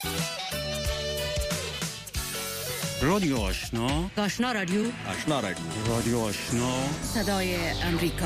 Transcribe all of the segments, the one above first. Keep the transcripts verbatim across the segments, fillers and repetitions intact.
رادیو آشنا، آشنا رادیو، آشنا رادیو، رادیو آشنا، صدای امریکا.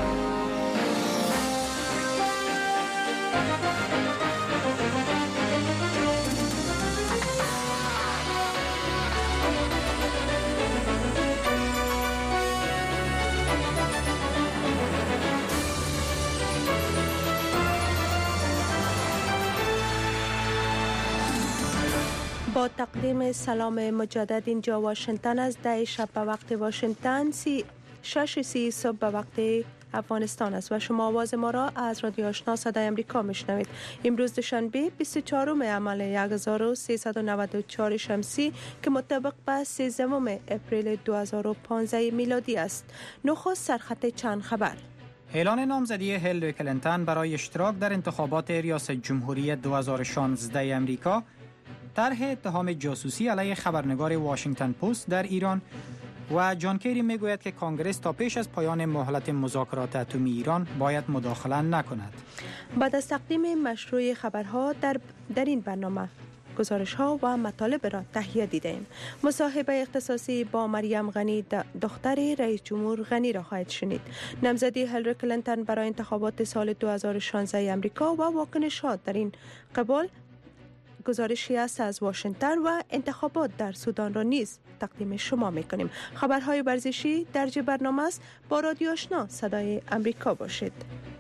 با تقدیم سلام مجدد، اینجا واشنگتن از ده شب به وقت واشنگتن، سی شش سی صبح به وقت افغانستان است و شما آواز ما را از رادیو آشنا صدای امریکا میشنوید. امروز دوشنبه بیست و چهارم امیل هزار و سیصد و نود و چهار شمسی که مطابق با سیزدهم اپریل دو هزار و پانزده میلادی است. نخست سرخط چند خبر. اعلان نامزدی هیلاری کلینتون برای اشتراک در انتخابات ریاست جمهوری دو هزار و شانزده امریکا، طرح اتهام جاسوسی علیه خبرنگار واشنگتن پست در ایران و جان کری میگوید که کانگرس تا پیش از پایان مهلت مذاکرات اتمی ایران باید مداخله نکند. بعد از تقدیم مشروع خبرها در در این برنامه گزارش ها و مطالب را تهیه دیدیم. مصاحبه اختصاصی با مریم غنی دختر رئیس جمهور غنی را خواهید شنید. نامزدی هیلاری کلینتون برای انتخابات سال دو هزار و شانزده امریکا و واکنش ها در این قبال، گزارشی است از واشنگتن و انتخابات در سودان را نیز تقدیم شما میکنیم. خبرهای ورزشی درج برنامه است. با رادیو آشنا صدای امریکا باشید.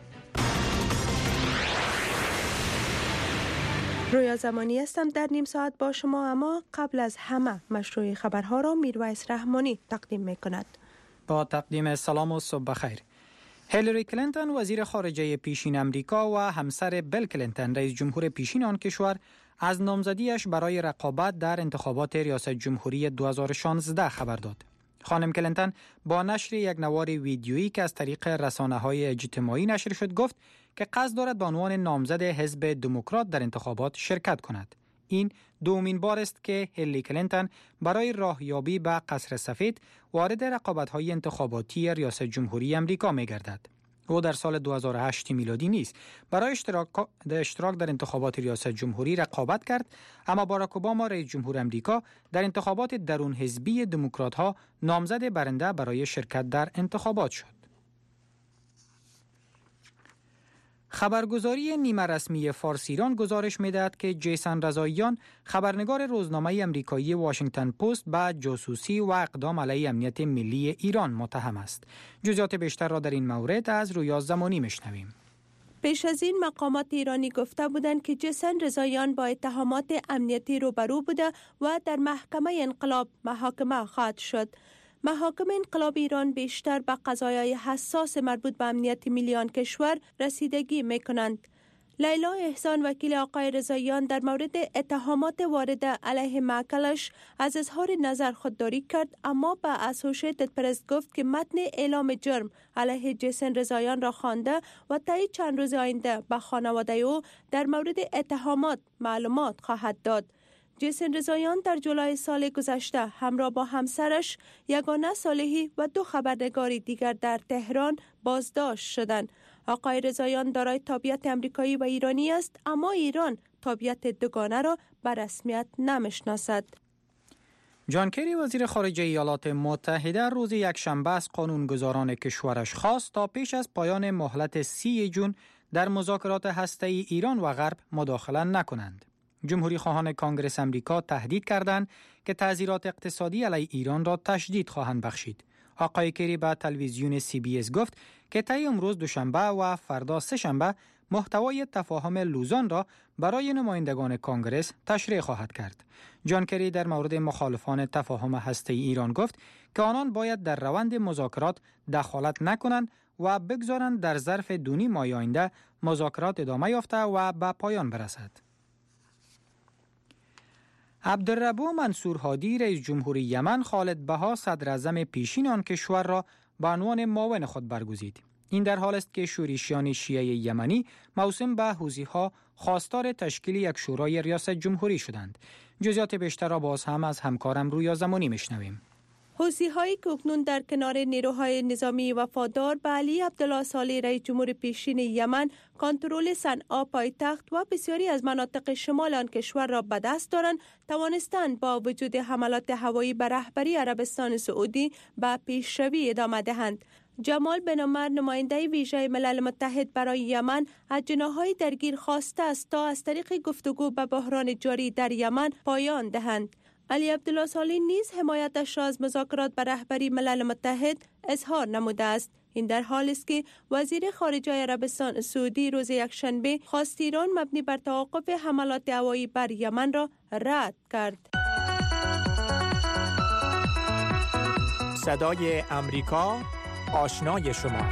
رویا زمانی هستم در نیم ساعت با شما، اما قبل از همه مشروع خبرها را میرویس رحمانی تقدیم میکند. با تقدیم سلام و صبح بخیر. هیلاری کلینتون وزیر خارجه پیشین امریکا و همسر بیل کلینتون رئیس جمهور پیشین آن کشور از نامزدیش برای رقابت در انتخابات ریاست جمهوری دو هزار و شانزده خبر داد. خانم کلینتون با نشر یک نوار ویدیویی که از طریق رسانه‌های اجتماعی نشر شد گفت که قصد دارد به عنوان نامزد حزب دموکرات در انتخابات شرکت کند. این دومین بار است که هیلاری کلینتون برای راهیابی به قصر سفید وارد رقابت‌های انتخاباتی ریاست جمهوری امریکا می‌گردد. او در سال دو هزار و هشت میلادی نیز برای اشتراک در اشتراک در انتخابات ریاست جمهوری رقابت کرد، اما باراک اوباما رئیس جمهور امریکا در انتخابات درون حزبی دموکرات‌ها نامزد برنده برای شرکت در انتخابات شد. خبرگزاری نیمه رسمی فارس ایران گزارش می‌دهد که جیسن رضاییان، خبرنگار روزنامه آمریکایی واشنگتن پست، به جاسوسی و اقدام علیه امنیت ملی ایران متهم است. جزئیات بیشتر را در این مورد از رویا زمانی میشنویم. پیش از این مقامات ایرانی گفته بودند که جیسن رضاییان با اتهامات امنیتی روبرو بوده و در محکمه انقلاب محاکمه خواهد شد. محاکم انقلاب ایران بیشتر به قضایای حساس مربوط به امنیت ملی آن کشور رسیدگی می‌کنند. لیلا احسان، وکیل آقای رضاییان، در مورد اتهامات وارد علیه معکلش از اظهار نظر خودداری کرد، اما به اسوشیتد پرس گفت که متن اعلام جرم علیه جیسن رضاییان را خوانده و طی چند روز آینده به خانواده او در مورد اتهامات معلومات خواهد داد. جیسن رضاییان در جولای سال گذشته همراه با همسرش یگانه صالحی و دو خبرنگاری دیگر در تهران بازداشت شدند. آقای رضاییان دارای تابعیت امریکایی و ایرانی است، اما ایران تابعیت دوگانه را به رسمیت نمیشناسد. جان کری وزیر خارجه ایالات متحده روز یکشنبه از قانونگذاران کشورش خواست تا پیش از پایان مهلت سی جون در مذاکرات هسته‌ای ایران و غرب مداخله نکنند. جمهوری خواهان کانگرس امریکا تهدید کردند که تعزیرات اقتصادی علیه ایران را تشدید خواهند بخشید. آقای کری به تلویزیون سی بی اس گفت که طی امروز دوشنبه و فردا سه‌شنبه محتوای تفاهم لوزان را برای نمایندگان کانگرس تشریح خواهد کرد. جان کری در مورد مخالفان تفاهم هسته‌ای ایران گفت که آنان باید در روند مذاکرات دخالت نکنند و بگذارند در ظرف دو نیم ماه آینده مذاکرات ادامه یافته و به پایان برسد. عبدالربو منصور هادی رئیس جمهور یمن خالد بها صدر اعظم پیشین آن کشور را به عنوان معاون خود برگزید. این در حال است که شورشیان شیعه یمنی موسوم به حوثی‌ها خواستار تشکیل یک شورای ریاست جمهوری شدند. جزئیات بیشتر را باز هم از همکارم رویا زمانی میشنویم. حوثی هایی که اکنون در کنار نیروهای نظامی وفادار به علی عبدالله صالح رئیس جمهور پیشین یمن کنترل صنعا پایتخت و بسیاری از مناطق شمال آن کشور را به دست دارند، توانستند با وجود حملات هوایی بر رهبری عربستان سعودی به پیشروی ادامه دهند. جمال بن عمر نماینده ویژه ملل متحد برای یمن از جناح‌های درگیر خواسته است تا از طریق گفتگو به بحران جاری در یمن پایان دهند. علی عبدالله صالح نیز حمایتش را از مذاکرات به رهبری ملل متحد اظهار نموده است. این در حالی است که وزیر خارجه عربستان سعودی روز یکشنبه خواست ایران مبنی بر توقف حملات هوایی بر یمن را رد کرد. صدای امریکا، آشنای شما.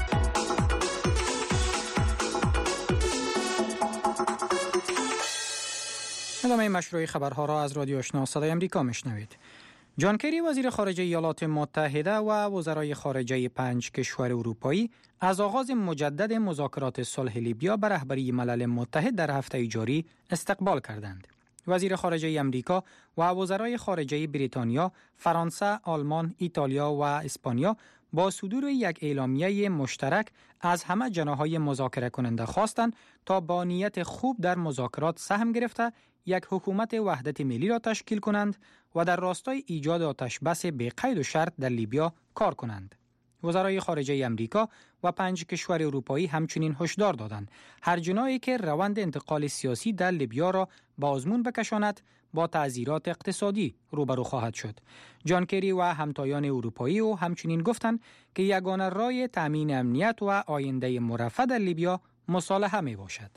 ادامه مشروع خبرها را از رادیو آشنا صدای امریکا میشنوید. جان کری وزیر خارجه ایالات متحده و وزرای خارجه پنج کشور اروپایی از آغاز مجدد مذاکرات صلح لیبیا به رهبری ملل متحد در هفته جاری استقبال کردند. وزیر خارجه امریکا و وزرای خارجه بریتانیا، فرانسه، آلمان، ایتالیا و اسپانیا با صدور یک اعلامیه مشترک از همه جناح‌های مذاکره کننده خواستند تا با نیت خوب در مذاکرات سهم گرفته یک حکومت وحدت ملی را تشکیل کنند و در راستای ایجاد آتش بس بی قید و شرط در لیبیا کار کنند. وزرای خارجه امریکا و پنج کشور اروپایی همچنین هشدار دادند هر جناحی که روند انتقال سیاسی در لیبیا را به آزمون بکشاند با تعزیرات اقتصادی روبرو خواهد شد. جان کری و همتایان اروپایی و همچنین گفتند که یگانه راه تامین امنیت و آینده مرفه در لیبیا مصالحه می باشد.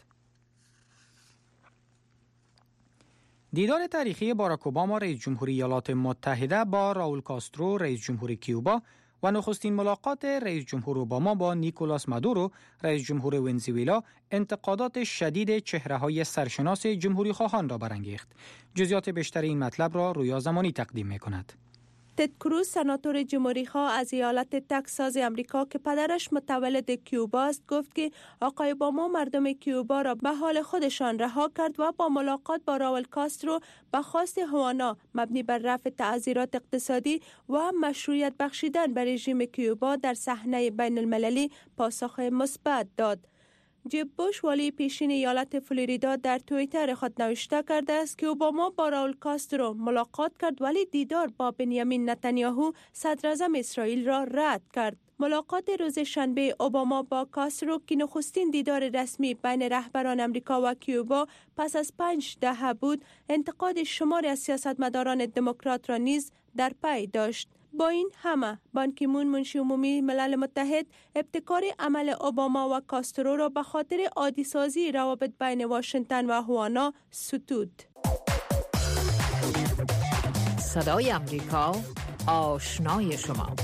دیدار تاریخی باراک اوباما رئیس جمهوری ایالات متحده با راول کاسترو رئیس جمهوری کیوبا و نخستین ملاقات رئیس جمهور اوباما با نیکولاس مادورو رئیس جمهور ونزوئلا انتقادات شدید چهره‌های سرشناس جمهوری خواهان را برانگیخت. جزئیات بیشتر این مطلب را رویا زمانی تقدیم می‌کند. تد کروز سناتور جمهوری خواه از ایالت تگزاس امریکا که پدرش متولد کیوبا است گفت که آقای اوباما مردم کیوبا را به حال خودشان رها کرد و با ملاقات با راول کاسترو به خواست هوانا مبنی بر رفع تعزیرات اقتصادی و مشروعیت بخشیدن به رژیم کیوبا در صحنه بین المللی پاسخ مثبت داد. جب بوش والی پیشین ایالت فلوریدا در توییتر خود نوشته کرده است که اوباما با راول کاسترو ملاقات کرد ولی دیدار با بنیامین نتانیاهو صدر اعظم اسرائیل را رد کرد. ملاقات روز شنبه اوباما با کاسترو که نخستین دیدار رسمی بین رهبران امریکا و کیوبا پس از پنج دهه بود، انتقاد شماری از سیاستمداران دموکرات را نیز در پی داشت. با این همه بان کی مون منشی عمومی ملل متحد ابتکار عمل اوباما و کاسترو را به خاطر عادی سازی روابط بین واشنگتن و هوانا ستود. صدای امریکا، آشنای شما.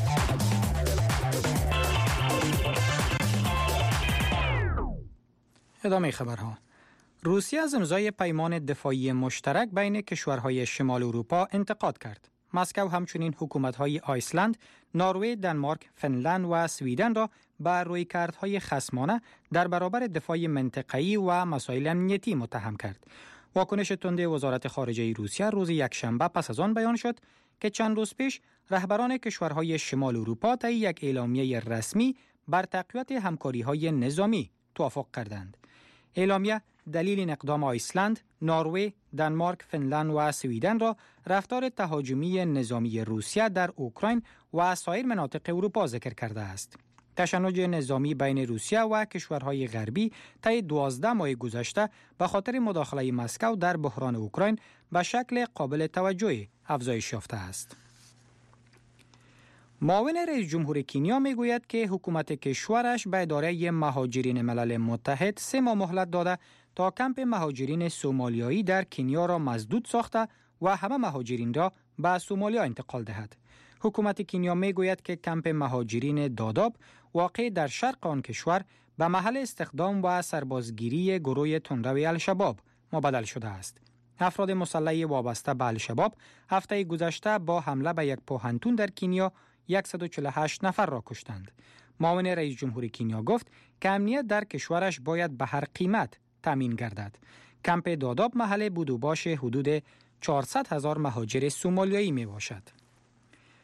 ادامه خبرها. روسیه از امضای پیمان دفاعی مشترک بین کشورهای شمال اروپا انتقاد کرد. مسکو همچنین حکومت‌های آیسلند، نروژ، دانمارک، فنلند و سویدن را به رویکردهای خصمانه در برابر دفاع منطقه‌ای و مسائل امنیتی متهم کرد. واکنش تند وزارت خارجه روسیه روز یکشنبه پس از آن بیان شد که چند روز پیش رهبران کشورهای شمال اروپا طی یک اعلامیه رسمی بر تقویت همکاری‌های نظامی توافق کردند. اعلامیه دلیل این اقدام آیسلند، نروژ، دانمارک، فنلند و سویدن را رفتار تهاجمی نظامی روسیه در اوکراین و سایر مناطق اروپا ذکر کرده است. تشنج نظامی بین روسیه و کشورهای غربی طی دوازده ماه گذشته به خاطر مداخله مسکو در بحران اوکراین به شکل قابل توجه افزایش یافته است. معاون رئیس جمهور کینیا میگوید که حکومت کشورش به اداره مهاجرین ملل متحد سه ماه مهلت داده تا کمپ مهاجرین سومالیایی در کینیا را مسدود ساخته و همه مهاجرین را به سومالیا انتقال دهد. حکومت کینیا میگوید که کمپ مهاجرین داداب واقع در شرق آن کشور به محل استخدام و سربازگیری گروه تندرو الشباب مبدل شده است. افراد مسلح وابسته به الشباب هفته گذشته با حمله به یک پوهنتون در کینیا صد و چهل و هشت نفر را کشتند. معاون رئیس جمهور کینیا گفت که امنیت در کشورش باید به هر قیمت تامین گردد. کمپ داداب محل بود و باش حدود چهارصد هزار مهاجر سومالیایی می باشد.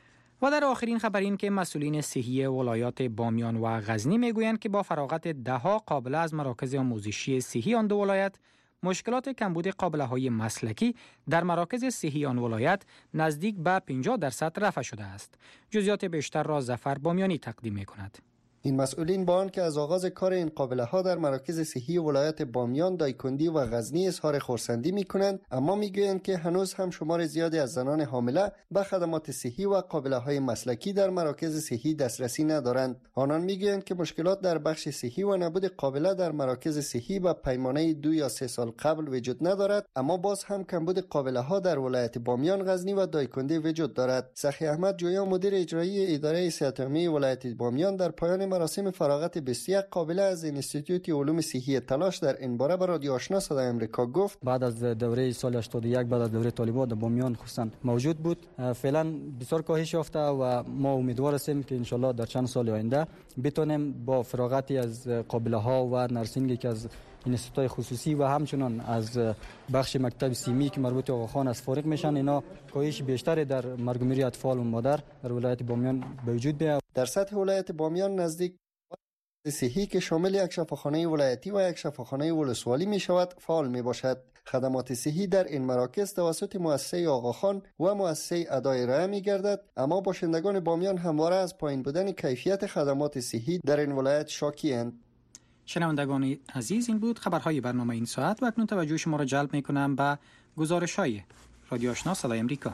و در آخرین خبر این که مسئولین صحی ولایات بامیان و غزنی میگویند که با فراغت دهها قابله از مراکز آموزشی صحی آن دو ولایت، مشکلات کمبود قابله‌های مسلکی در مراکز صحی آن ولایت نزدیک به پنجاه درصد رفع شده است. جزئیات بیشتر را ظفر بامیانی تقدیم می‌کند. این مسئولین با آنکه از آغاز کار این قابله‌ها در مراکز صحی ولایت بامیان، دایکندی و غزنی اظهار خرسندی می‌کنند، اما می‌گویند که هنوز هم شمار زیادی از زنان حامله به خدمات صحی و قابله‌های مسلکی در مراکز صحی دسترسی ندارند. آنان می‌گویند که مشکلات در بخش صحی و نبود قابله در مراکز صحی به پیمانه دو یا سه سال قبل وجود ندارد، اما باز هم کمبود قابله‌ها در ولایت بامیان، غزنی و دایکندی وجود دارد. سخی احمد جویا، مدیر اجرایی اداره صحت عامه ولایت بامیان، در پایان مراسم فراغت بیست و یک قابله از انستیتوت علوم صحی تلاش در این باره به رادیو آشنا صدای امریکا گفت: بعد از دوره سال هشتاد و یک، بعد از دوره طالبان در بامیان خصوصا موجود بود، فعلا بسیار کاهش یافته و ما امیدوار هستیم که ان شاء الله در چند سال آینده بتونیم با فراغتی از قابله ها و نرسینگی که از انستیتوت خصوصی و همچنان از بخش مکتب سیمی که مربوط آقاخان از فارغ میشن، اینا کاهش بیشتری در مرگ و میر اطفال و مادر در ولایت بامیان به وجود بیاید. در سطح ولایت بامیان نزدیک صحی که شامل یک شفاخانه ولایتی و یک شفاخانه ولسوالی می شود فعال می باشد. خدمات صحی در این مراکز توسط مؤسسه آقاخان و مؤسسه ادای ارائه می گردد، اما باشندگان بامیان همواره از پایین بودن کیفیت خدمات صحی در این ولایت شاکی اند. شنوندگان عزیز، این بود خبرهای برنامه این ساعت و اکنون توجه شما را جلب می کنم به گزارش‌های رادیو آشنا صدای امریکا.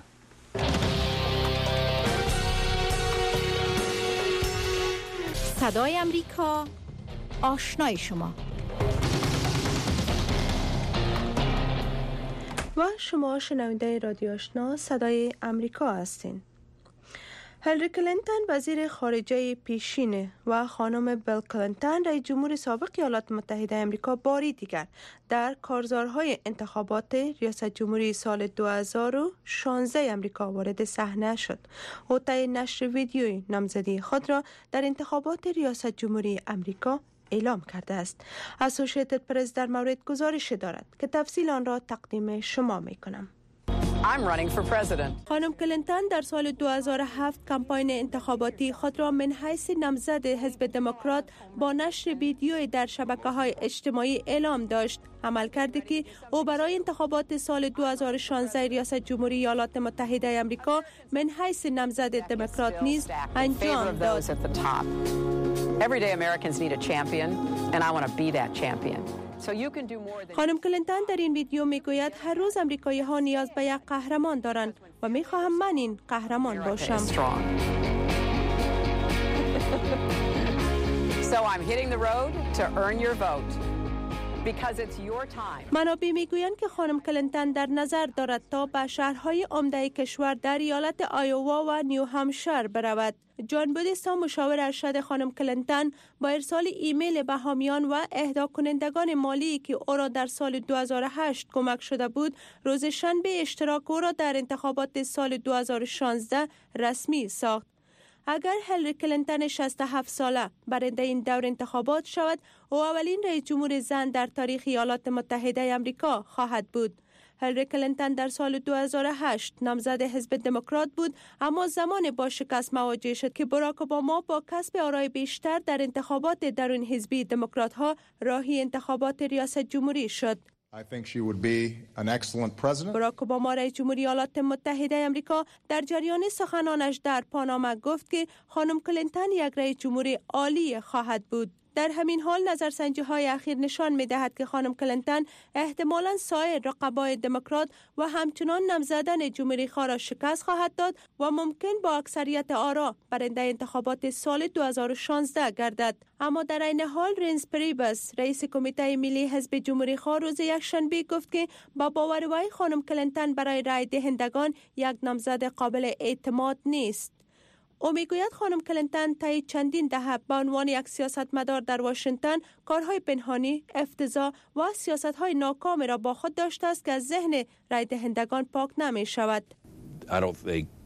صدای امریکا، آشنای شما. و شما شنونده رادیو آشنا صدای امریکا هستین. هیلری کلینتون وزیر خارجه پیشین و خانم بیل کلینتون رئیس جمهور سابق ایالات متحده آمریکا باری دیگر در کارزارهای انتخابات ریاست جمهوری سال دو هزار و شانزده آمریکا وارد صحنه شد. او طی نشر ویدیوی نامزدی خود را در انتخابات ریاست جمهوری آمریکا اعلام کرده است. اسوسییتد پرس در مورد گزارش دارد که تفصیل آن را تقدیم شما می کنم. I'm running for president. خانم کلینتون در سال دو هزار و هفت کمپاین انتخاباتی خود را من حیث نامزد حزب دموکرات با نشر ویدیوی در شبکه‌های اجتماعی اعلام داشت. عمل کرده که او برای انتخابات سال دو هزار و شانزده ریاست جمهوری ایالات متحده آمریکا من حیث نامزد دموکرات نیز انجام داد. Everyday Americans need a champion and I want to be that champion. خانم کلینتون در این ویدیو میگوید هر روز امریکایی ها نیاز به یک قهرمان دارند و میخواهم من این قهرمان باشم. So I'm hitting the road to earn your vote because it's your time. منابع میگویند که خانم کلینتون در نظر دارد تا به شهرهای عمده کشور در ایالت آیووا و نیو همشایر برود. جان بودیستا، مشاور ارشد خانم کلینتون، با ارسال ایمیل به حامیان و اهدا کنندگان مالی که او را در سال دو هزار و هشت کمک شده بود، روز شنبه اشتراک او را در انتخابات سال دو هزار و شانزده رسمی ساخت. اگر هیلری کلینتون شصت و هفت ساله برنده این دور انتخابات شود، او اولین رئیس جمهور زن در تاریخ ایالات متحده آمریکا خواهد بود. هیلری کلینتون در سال دو هزار و هشت نامزد حزب دموکرات بود، اما زمان با شکست مواجه شد که باراک اوباما با کسب آرای بیشتر در انتخابات درون حزبی دموکرات ها راهی انتخابات ریاست جمهوری شد. I think she would be an excellent president. باراک اوباما رئیس جمهوری ایالات متحده آمریکا در جریان سخنانش در پاناما گفت که خانم کلینتون یک رئیس جمهوری عالی خواهد بود. در همین حال نظرسنجی های اخیر نشان می دهد که خانم کلینتون احتمالاً سایر رقبای دموکرات و همچنان نامزدان جمهوری خواه را شکست خواهد داد و ممکن با اکثریت آرا برنده انتخابات سال دو هزار و شانزده گردد. اما در این حال رینز پریبس، رئیس کمیته ملی حزب جمهوری خواه، روز یکشنبه گفت که با باوری خانم کلینتون برای رای دهندگان یک نامزد قابل اعتماد نیست. او میگوید خانم کلینتون طی چندین دهه به عنوان یک سیاستمدار در واشنگتن کارهای پنهانی، افتضاح و سیاست‌های ناکام را با خود داشته است که از ذهن رای دهندگان پاک نمی شود. I don't think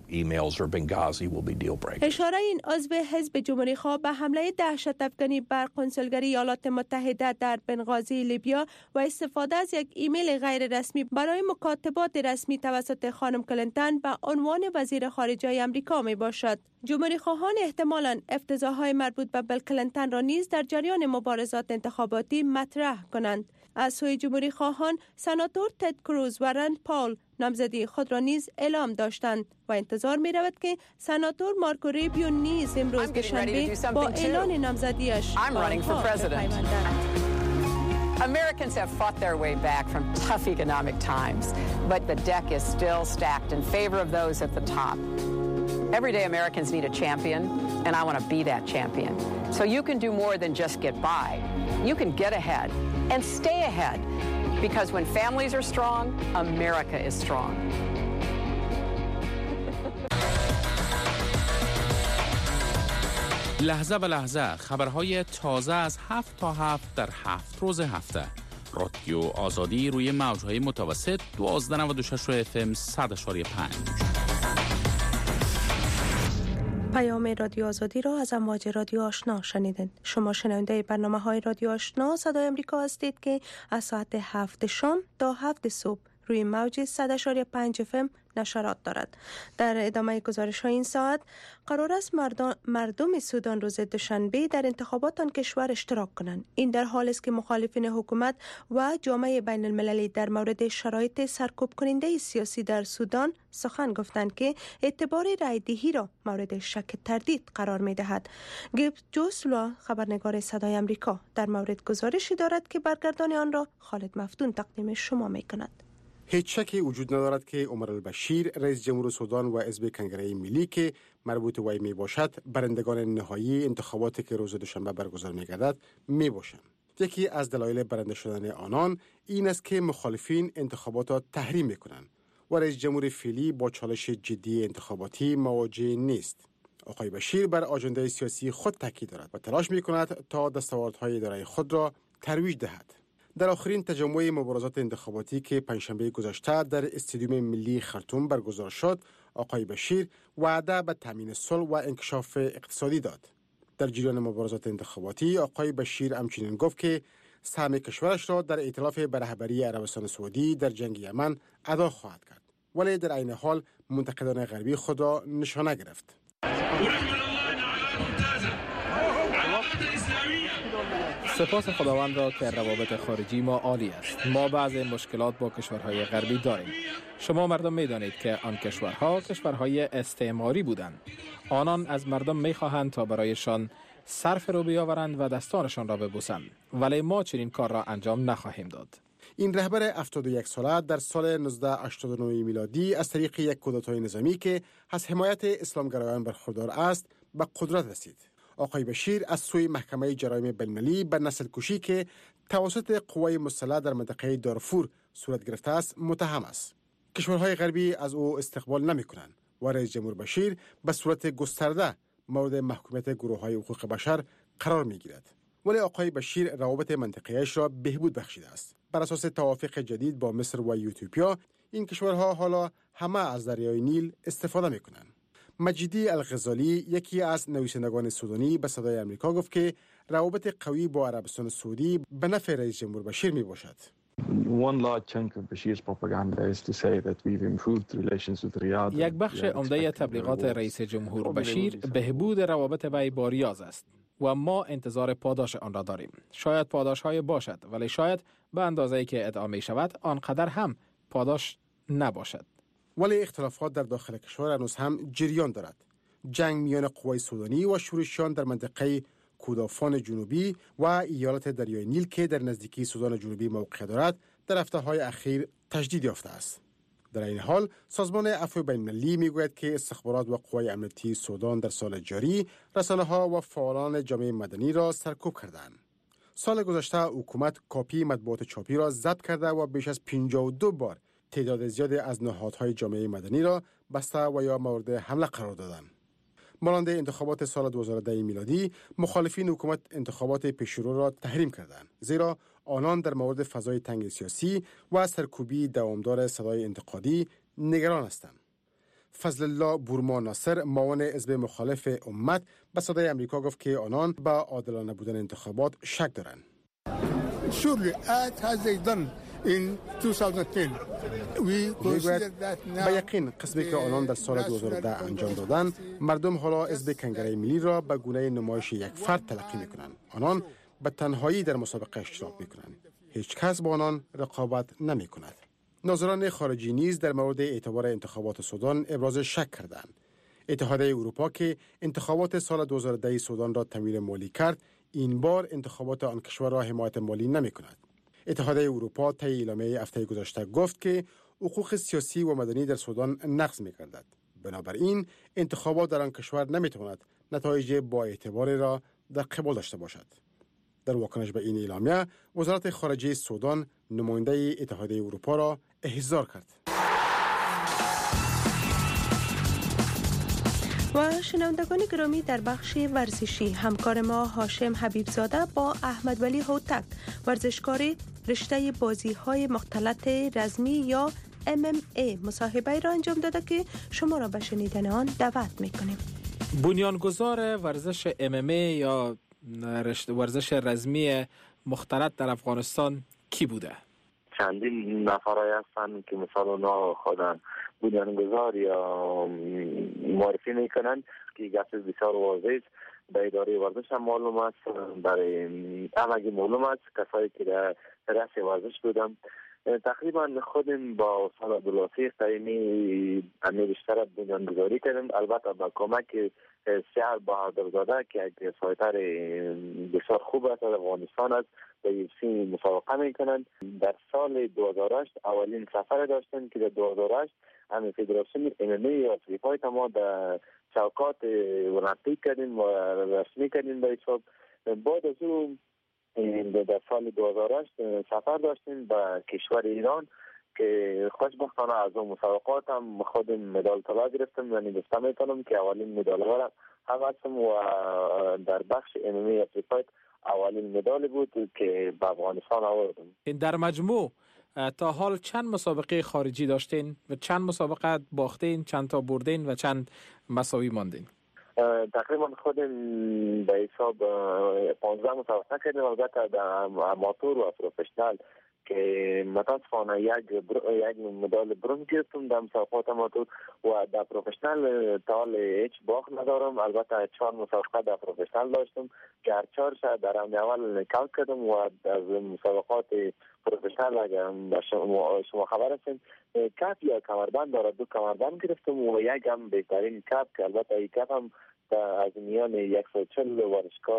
emails or Benghazi will be deal breakers. اشاره این عضو حزب جمهوری خواه به حمله دهشت افکنی بر کنسولگری ایالات متحده در بنغازی لیبیا و استفاده از یک ایمیل غیر رسمی برای مکاتبات رسمی توسط خانم کلینتون به عنوان وزیر خارجه آمریکا می باشد. جمهوری خواهان احتمالاً افتضاح‌های مربوط به بیل کلینتون را نیز در جریان مبارزات انتخاباتی مطرح کنند. از سوی جمهوری خواهان سناتور تد کروز و رند پال نامزدی خود را نیز اعلام داشتند و انتظار می رود که سناتور مارکو ریبیو نیز امروز دوشنبه با اعلان نامزدیش پیوندد. Americans have fought their way back from tough economic times, but the deck is still stacked in favor of those at the top. Everyday Americans need a champion, and I want to be that champion. So you can do more than just get by. You can get ahead and stay ahead, because when families are strong, America is strong. لحظه به لحظه خبرهای تازه از هفت تا هفت در هفت روز هفته. رادیو آزادی روی موجهای متوسط دوازده نود و شش اف ام صد و پنج. پیام رادیو آزادی را از امواج رادیو آشنا شنیدند. شما شنونده برنامه های رادیو آشنا صدای امریکا هستید که از ساعت هفت شام تا هفت صبح روی موج صد و پنج اف ام نشرات دارد. در ادامه گزارش های این ساعت قرار است مردم, مردم سودان روز دوشنبه در انتخابات آن کشور اشتراک کنند. این در حالی است که مخالفین حکومت و جامعه بین المللی در مورد شرایط سرکوب کننده سیاسی در سودان سخن گفتند که اعتبار رای دهی را مورد شک تردید قرار می دهد. گیب جوسلوا خبرنگار صدای امریکا در مورد گزارشی دارد که برگردان آن را خالد مفتون تقدیم شما می کند. هیچ شکی وجود ندارد که عمر البشیر رئیس جمهور سودان و حزب کنگره ملی که مربوط وی می باشد برندگان نهایی انتخاباتی که روز دوشنبه برگزار می گردد می باشند. یکی از دلایل برنده شدن آنان این است که مخالفین انتخابات را تحریم می کنند و رئیس جمهور فعلی با چالش جدی انتخاباتی مواجه نیست. آقای بشیر بر آژانده سیاسی خود تاکید دارد و تلاش می کند تا دستاوردهای اداره خود را ترویج دهد. در آخرین تجمع مبارزات انتخاباتی که پنجشنبه گذشته در استادیوم ملی خرطوم برگزار شد، آقای بشیر وعده به تامین صلح و انکشاف اقتصادی داد. در جریان مبارزات انتخاباتی آقای بشیر همچنین گفت که سهم کشورش را در ائتلاف به رهبری عربستان سعودی در جنگ یمن ادا خواهد کرد، ولی در عین حال منتقدان غربی خود را نشانه گرفت. سپاس خداوند را که روابط خارجی ما عالی است. ما بعضی مشکلات با کشورهای غربی داریم. شما مردم می‌دانید که آن کشورها کشورهای استعماری بودند. آنان از مردم می‌خواهند تا برایشان صرف رو بیاورند و دستانشان را ببوسند، ولی ما چنین کار را انجام نخواهیم داد. این رهبر هفتاد و یک ساله در سال هزار و نهصد و هشتاد و نه میلادی از طریق یک کودتای نظامی که از حمایت اسلامگرایان برخوردار است به قدرت رسید. آقای بشیر از سوی محکمه جرایم بین‌المللی به نسل کشی که توسط قوای مسلح در منطقه دارفور صورت گرفته است متهم است. کشورهای غربی از او استقبال نمی‌کنند و رئیس جمهور بشیر به صورت گسترده مورد محکومیت گروه‌های حقوق بشر قرار می‌گیرد. ولی آقای بشیر روابط منطقه‌ایش را بهبود بخشیده است. بر اساس توافق جدید با مصر و ایتیوپیا این کشورها حالا همه از دریای نیل استفاده می‌کنند. مجیدی الغزالی یکی از نویسندگان سودانی به صدای امریکا گفت که روابط قوی با عربستان سعودی به نفع رئیس جمهور بشیر می باشد. یک بخش عمده تبلیغات رئیس جمهور بشیر بهبود روابط وی با ریاض است و ما انتظار پاداش آن را داریم. شاید پاداش های باشد، ولی شاید به اندازه‌ای که ادعا می شود آنقدر هم پاداش نباشد. ولی اختلافات در داخل کشور هنوز هم جریان دارد. جنگ میان قوای سودانی و شورشیان در منطقه کردستان جنوبی و ایالت دریای نیل که در نزدیکی سودان جنوبی موقع دارد در هفته‌های اخیر تجدید یافته است. در این حال سازمان عفو بین‌المللی میگوید که استخبارات و قوای امنیتی سودان در سال جاری رسانه‌ها و فعالان جامعه مدنی را سرکوب کردند. سال گذشته حکومت کاپی مطبوعات چاپی را ضبط کرده و بیش از پنجاه و دو بار تعداد زیادی از نهادهای جامعه مدنی را بسته و یا مورد حمله قرار دادند. مانند انتخابات سال دو هزار و ده میلادی، مخالفین حکومت انتخابات پیشرو را تحریم کردند، زیرا آنان در مورد فضای تنگ سیاسی و سرکوبی دوامدار صدای انتقادی نگران هستند. فضل الله بورما ناصر معاون حزب مخالف امت به صدای امریکا گفت که آنان به عادلانه بودن انتخابات شک دارند. Surely, as has they done in twenty ten, we consider that now. به یقین قسمی که آنان در سال دو هزار و ده انجام دادند، مردم حالا حزب کنگره ملی را به گونه نمایش یک فرد تلقی میکنند. آنان به تنهایی در مسابقه اشتراک میکنند. هیچ کس با آنان رقابت نمی کند. ناظران خارجی نیز در مورد اعتبار انتخابات سودان ابراز شک کردند. اتحادیه اروپا که انتخابات سال دو هزار و ده سودان را تمویل مالی کرد، این بار انتخابات آن کشور را حمایت مالی نمی کند. اتحادیه اروپا طی اعلامیه هفته گذشته گفت که حقوق سیاسی و مدنی در سودان نقض می گردد. بنابراین انتخابات در آن کشور نمی تواند نتایج با اعتباری را در قبال داشته باشد. در واکنش به این اعلامیه، وزارت خارجه سودان نماینده اتحادیه اروپا را احضار کرد. و شنوندگان گرامی، در بخش ورزشی همکار ما هاشم حبیبزاده با احمد ولی هوتک، ورزشکار رشته بازی‌های مختلط رزمی یا ام ام ای، مصاحبه را انجام داده که شما را به شنیدن آن دعوت می‌کنیم. بنیانگذار ورزش ام ام ای یا ورزش رزمی مختلط در افغانستان کی بوده؟ چندین نفرای هستن که مثلا اونا خودن بنیانگذار یا معرفی میکنن که گفت بسیار واضح است. به اداره ورزش هم معلوم است، برای همگی معلوم است کسایی که در رأس ورزش بودن. تقریبا خودم با استاد عبدالواسع قیمی امی بیشتر بنیانگذاری کردیم، البته با کمک سیار بهادرزاده که یک فایتر بسیار خوب است در افغانستان است، به یو سی مسابقه میکنند. در سال دو هزار و هشت اولین سفر داشتن که در دو هزار و هشت همین فدراسیون ام ام ای افریقای ما در چوکات المپیک کردیم و رسمی کردیم به حساب. بعد از اون در سال دو هزار و هشت سفر داشتیم به کشور ایران که خوشبختانه از اون مسابقات هم خود مدال طلا گرفتم و گفته میتونم که اولین مدال ها هم هستم و در بخش ام ام ای افریقای اولین مدال بود که به افغانستان آوردم. در مجموع تا حال چند مسابقه خارجی داشتین و چند مسابقه باختین، چند تا بردین و چند مساوی ماندین؟ تقریبا خودم به حساب پانزده مسابقه کردیم، البته در آماتور و پروفشنال که متاسفانه یک یک مدال برنز گرفتم در مسابقات آماتور و در پروفشنال تا حال هیچ باخت ندارم. البته چهار مسابقه در پروفشنال داشتم که هر چهار شد در راند اول نکاوت کردم و از مسابقات پروفشنال اگر شما, شما خبر هستین کپ یا کمربند داره، دو کمربند گرفتم و یک هم بهترین کپ که البته این کپ هم از میان صد و چهل ورزشکار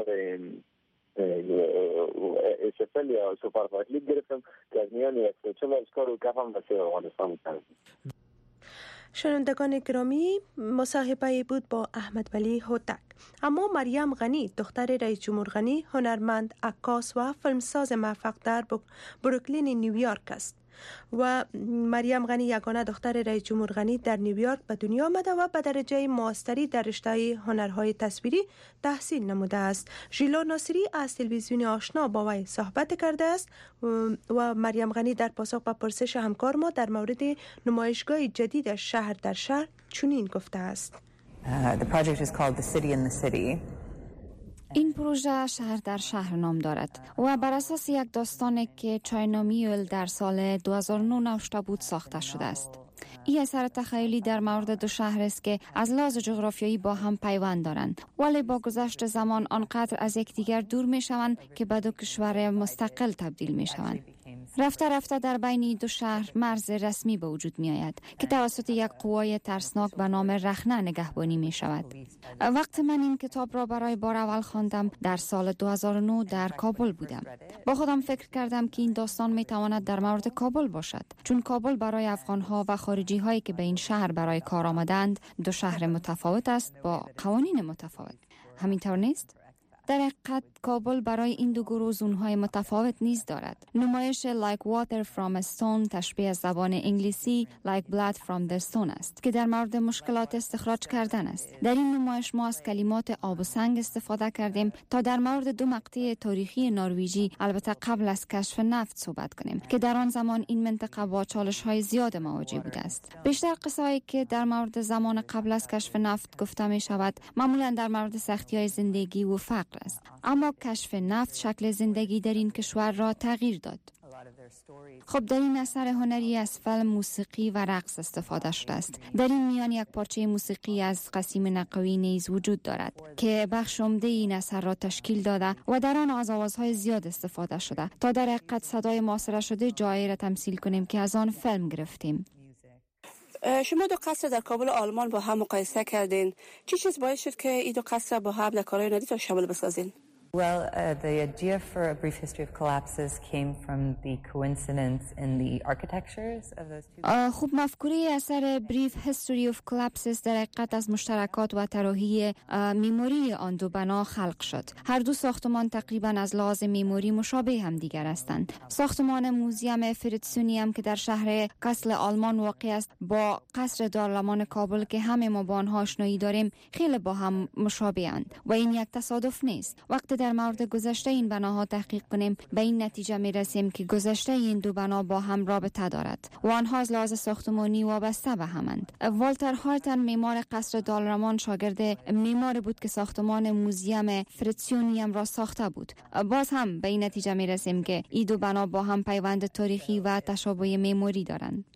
اس اف ال یا سوپر فایت لیگ گرفتم که از میان صد و چهل ورزشکار و کپ هم در افغانستان می‌کنم. شنوندگان گرامی، مصاحبه بود با احمد ولی هوتک. اما مریم غنی، دختر رئیس جمهور غنی، هنرمند، عکاس و فیلمساز موفق در بروکلین نیویورک است و مریم غنی یگانه دختر رئیس جمهور غنی در نیویورک به دنیا آمده و به درجه ماستری در رشته هنرهای تصویری تحصیل نموده است. ژیلا ناصری از تلویزیون آشنا با وی صحبت کرده است و مریم غنی در پاسخ به پرسش همکار ما در مورد نمایشگاه جدید شهر در شهر چنین گفته است. Uh, the project is called The City in the City. این پروژه شهر در شهر نام دارد و بر اساس یک داستانی که چاینا میول در سال دو هزار و نه نوشته بود ساخته شده است. این اثر تخیلی در مورد دو شهر است که از لحاظ جغرافیایی با هم پیوند دارند ولی با گذشت زمان آنقدر از یکدیگر دور می شوند که به دو کشور مستقل تبدیل می شوند. رفته رفته در بین دو شهر مرز رسمی به وجود می آید که توسط یک قوای ترسناک به نام رخنه نگهبانی می شود. وقت من این کتاب را برای بار اول خواندم در سال دو هزار و نه در کابل بودم. با خودم فکر کردم که این داستان می تواند در مورد کابل باشد، چون کابل برای افغانها و خارجی هایی که به این شهر برای کار آمدند دو شهر متفاوت است با قوانین متفاوت. همینطور نیست؟ در حقیقت کابل برای این دو گروه زونهای متفاوت نیز دارد. نمایش Like Water from a Stone تشبیه از زبان انگلیسی Like Blood from the Stone است که در مورد مشکلات استخراج کردن است. در این نمایش ما از کلمات آب و سنگ استفاده کردیم تا در مورد دو مقطع تاریخی نروژی، البته قبل از کشف نفت، صحبت کنیم که در آن زمان این منطقه با چالش‌های زیاد مواجه بوده است. بیشتر قصه‌ای که در مورد زمان قبل از کشف نفت گفته می شود معمولا در مورد سختی‌های زندگی و فقر است، اما کشف نفت شکل زندگی در این کشور را تغییر داد. خب در این اثر هنری از فیلم، موسیقی و رقص استفاده شده است. در این میان یک پارچه موسیقی از قسیم نقوی نیز وجود دارد که بخش عمده این اثر را تشکیل داده و در آن از آوازهای زیاد استفاده شده تا در حقیقت صدای معاصره شده جایی را تمثیل کنیم که از آن فیلم گرفتیم. شما دو قصر در کابل و آلمان با هم مقایسه کردین. چی چیز باعث شد که این دو قصر با هم در کارهای هنری تا شامل بسازین؟ Well, uh, the idea for A Brief History of Collapses came from the coincidence in the architectures of those two. خوب مفکوره اثر Brief History of Collapses در حقیقت از مشترکات و طراحی معماری آن دو بنا خلق شد. هر دو ساختمان تقریبا از لحاظ معماری مشابه هم دیگر هستند. ساختمان موزیم فریتسونیوم که در شهر کاسل آلمان واقع است با قصر دارالمان کابل که همه ما با آنها آشنایی داریم خیلی با هم مشابه اند و این یک تصادف نیست. وقتی در مورد گذشته این بناها تحقیق کنیم به این نتیجه می رسیم که گذشته این دو بنا با هم رابطه دارد و آنها از لحاظ ساختمانی وابسته به همند. والتر هارتن معمار قصر دارالمان شاگرد معمار بود که ساختمان موزیم فریتسونیوم را ساخته بود. باز هم به این نتیجه می رسیم که این دو بنا با هم پیوند تاریخی و تشابه معماری دارند.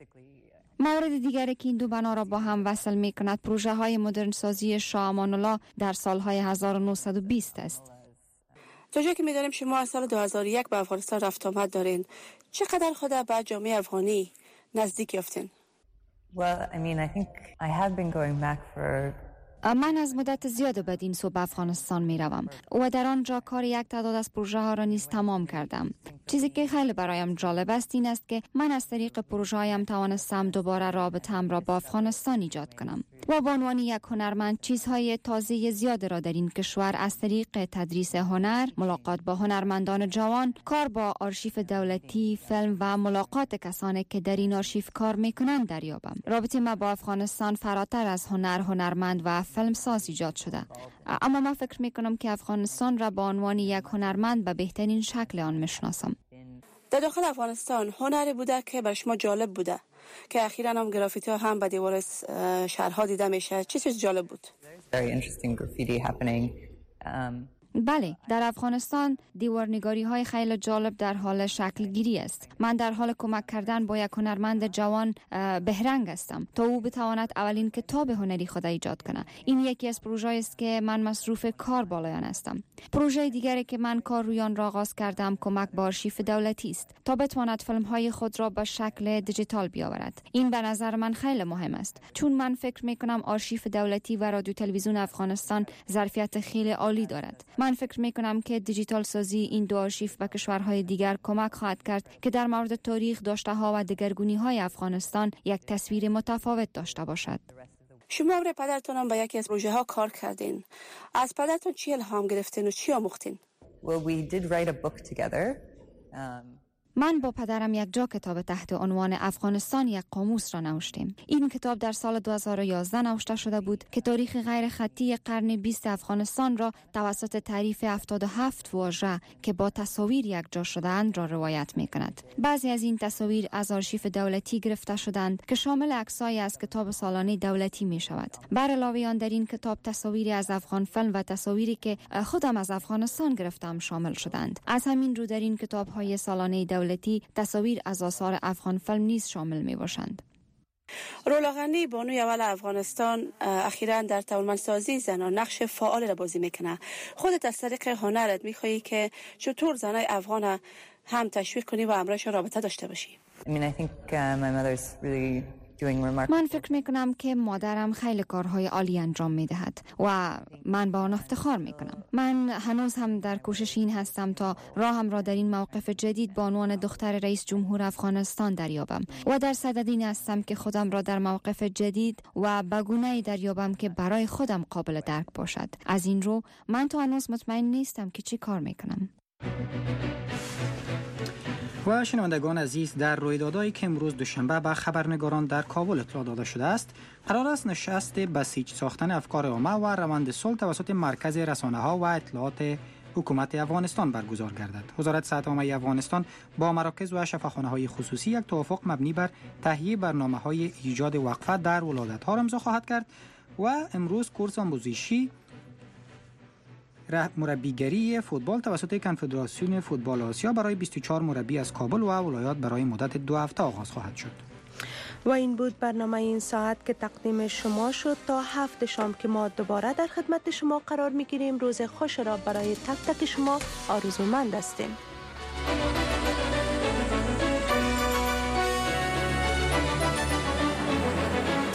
مورد دیگری که این دو بنا را با هم وصل می کند پروژه های مدرن سازی شاه امان الله در سالهای هزار و نهصد و بیست است. تا جایی که می‌دانیم شما از سال دو هزار و یک به افغانستان رفت آمد دارین. چقدر خود به جامعه افغانی نزدیک یافتین؟ Well, I mean, I think I have been going back for من از مدت زیاد بعد این سو به افغانستان می روم و در آنجا کار یک تعداد از پروژه ها را نیز تمام کردم. چیزی که خیلی برایم جالب است این است که من از طریق پروژه هایم توانستم دوباره رابطه‌ام را با افغانستان ایجاد کنم و به عنوان یک هنرمند چیزهای تازه زیاد را در این کشور از طریق تدریس هنر، ملاقات با هنرمندان جوان، کار با آرشیف دولتی، فیلم و ملاقات کسانی که در این آرشیف کار میکنند دریابم. رابطه ما با افغانستان فراتر از هنر، هنرمند و فیلم ساز ایجاد شده. اما من فکر میکنم که افغانستان را به عنوان یک هنرمند به بهترین شکل آن میشناسم. در داخل افغانستان هنری بوده که بر شما جالب بوده که اخیراً هم گرافیتی ها هم به دیوار شهرها دیده میشه؟ چه چیز جالب بود؟ Very interesting graffiti happening. Um... بله، در افغانستان دیوارنگاری های خیلی جالب در حال شکل گیری است. من در حال کمک کردن با یک هنرمند جوان بهرنگ هستم تا او بتواند اولین کتاب هنری خود ایجاد کنه. این یکی از پروژه است که من مصروف کار بالایان هستم. پروژه دیگری که من کار روی آن را آغاز کردم کمک با آرشیف دولتی است تا بتواند فیلم های خود را به شکل دیجیتال بیاورد. این به نظر من خیلی مهم است چون من فکر می کنم آرشیف دولتی و رادیو تلویزیون افغانستان ظرفیت خیلی عالی دارد. من فکر می کنم که دیجیتال سازی این دو آرشیف به کشورهای دیگر کمک خواهد کرد که در مورد تاریخ، داشته ها و دگرگونی های افغانستان یک تصویر متفاوت داشته باشد. شما برای پدرتون هم به یکی از پروژه ها کار کردین. از پدرتون چی الهام گرفتین و چی آموختین؟ Well, we did write a book together. Um... من با پدرم یک جا کتاب تحت عنوان افغانستان یک قاموس را نوشتیم. این کتاب در سال دو هزار و یازده نوشته شده بود که تاریخ غیر خطی قرن بیست افغانستان را توسط تعریف هفتاد و هفت واژه که با تصاویر یک جا شده‌اند را روایت می‌کند. بعضی از این تصاویر از آرشیف دولتی گرفته شدند که شامل عکسایی از کتاب سالانه دولتی می‌شود. بر علاوه آن در این کتاب تصاویری از افغان فیلم و تصاویری که خودم از افغانستان گرفتم شامل شدند. از همین رو در این کتاب‌های سالانه دولتی تصاویر از آثار افغان فیلم نیز شامل می باشند. رولا غنی بانوی اول افغانستان اخیراً در توانمندسازی زنان نقش فعال را بازی میکنه. خودت از طریق هنرت میخوایی که چطور زنای افغان هم تشویق کنی و همراهشان رابطه داشته باشی؟ I mean, I think uh, my mother's really من فکر می کنم که مادرم خیلی کارهای عالی انجام می دهد و من با آن افتخار می کنم. من هنوز هم در کوشش این هستم تا راهم را در این موقف جدید با عنوان دختر رئیس جمهور افغانستان دریابم و در صدد این هستم که خودم را در موقف جدید و به گونه‌ای دریابم که برای خودم قابل درک باشد. از این رو من تا هنوز مطمئن نیستم که چی کار می کنم. و شنوندگان عزیز، در رویدادهایی که امروز دوشنبه به خبرنگاران در کابل اطلاع داده شده است، قرار است نشست بسیج ساختن افکار عامه و روند صلح توسط مرکز رسانه‌ها و اطلاعات حکومت افغانستان برگزار گردد. وزارت صحت عامه افغانستان با مراکز و شفاخانه‌های خصوصی یک توافق مبنی بر تهیه برنامه‌های ایجاد وقفه در ولایت‌ها را امضا خواهد کرد و امروز کورس آموزشی مربیگری فوتبال توسط کنفدراسیون فوتبال آسیا برای بیست و چهار مربی از کابل و ولایات برای مدت دو هفته آغاز خواهد شد. و این بود برنامه این ساعت که تقدیم شما شد. تا هفت شام که ما دوباره در خدمت شما قرار می گیریم. روز خوش را برای تک تک شما آرزومند هستیم.